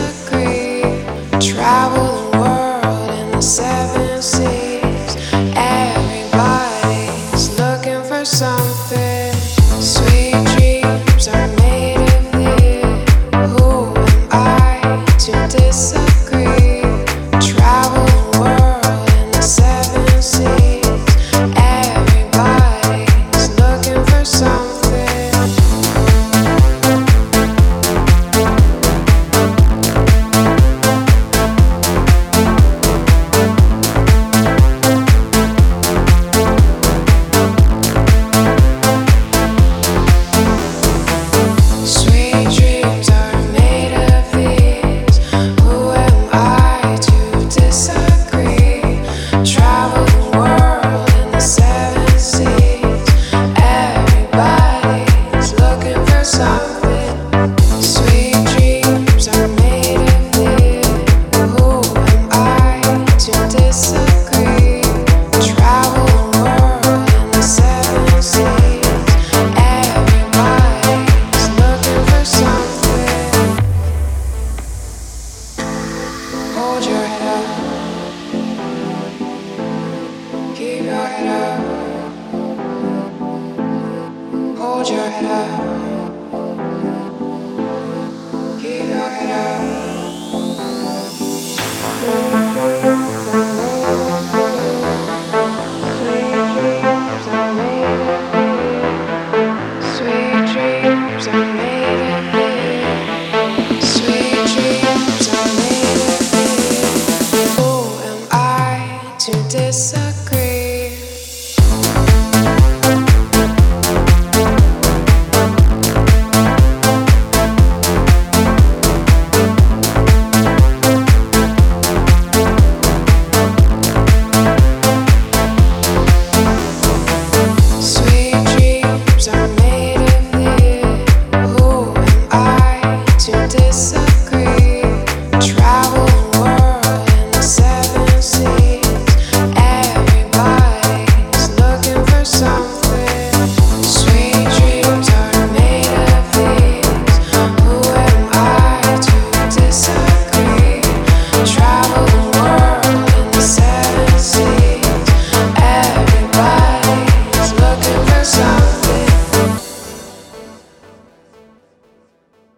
disagree. Travel the world in the seven seas. Everybody's looking for something. Sweet dreams are made of this. Who am I to disagree? Travel the world in the seven seas. Everybody's looking for something. Sweet dreams are made of these. Who am I to disagree? Travel the world in the seven seas. Everybody's looking for something. Sweet dreams are made of these. Who am I to disagree? Travel the world in the seven seas. Everybody's looking for something. Hold your head up.